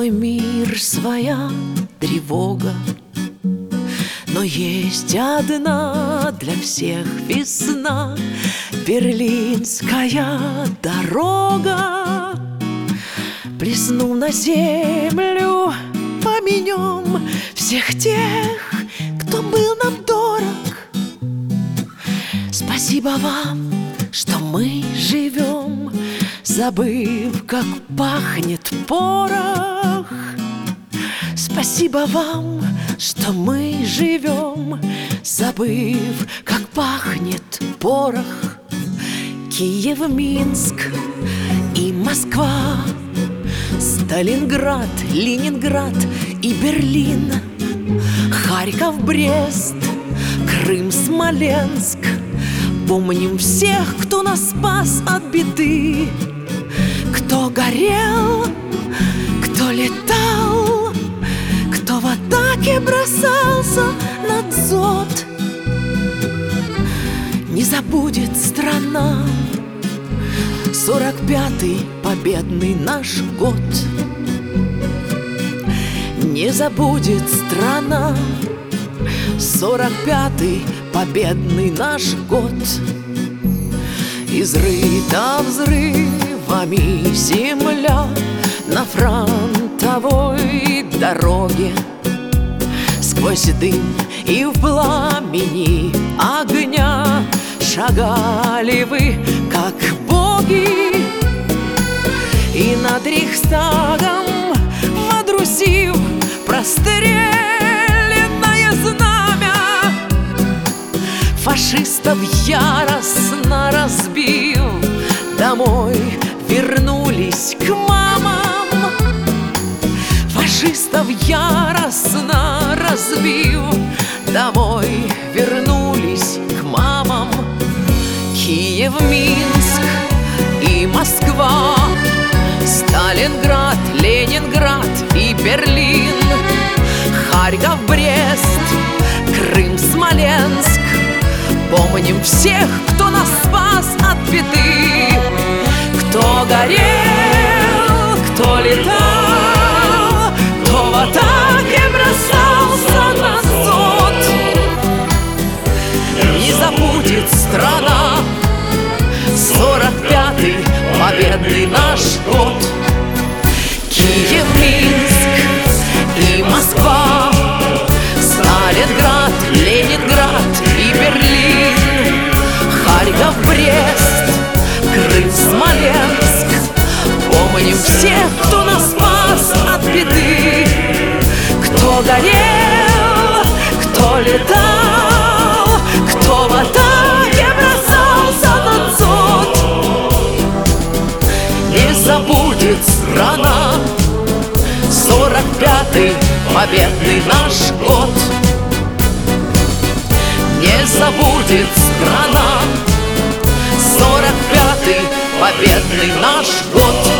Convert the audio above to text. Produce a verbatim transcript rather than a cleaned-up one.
свой мир, своя тревога, но есть одна для всех весна, берлинская дорога. Плеснув на землю, поменем всех тех, кто был нам дорог. Спасибо вам, что мы живем, забыв, как пахнет порох. Спасибо вам, что мы живем, забыв, как пахнет порох. Киев, Минск и Москва, Сталинград, Ленинград и Берлин, Харьков, Брест, Крым, Смоленск. Помним всех, кто нас спас от беды, кто горел, кто летал, кто в атаке бросался на дзот. Не забудет страна сорок пятый победный наш год. Не забудет страна сорок пятый победный наш год. Изрыта взрывами земля на фронтовой дороге. Сквозь дым и в пламени огня шагали вы, как боги. И над Рейхстагом водрузив простреленное знамя, фашистов яростно разбив, домой вернулись к мамам. Фашистов яростно разбив, домой вернулись к мамам. Киев, Минск и Москва, Сталинград, Ленинград и Берлин, Харьков, Брест, Крым, Смоленск. Помним всех, кто нас спас от беды, кто горел, кто летал, кто в атаке бросался на зод. Не забудет страна сорок пятый победный наш год. Киев, Минск и Москва, Сталинград, Ленинград и Берлин, Харьков, Брест, Крым, Смоленск. Помним всех, кто нас спас от беды, кто горел, кто летал, кто в атаке бросался на дзот. Не забудет страна сорок пятый победный наш год. Не забудет страна сорок пятый победный наш год.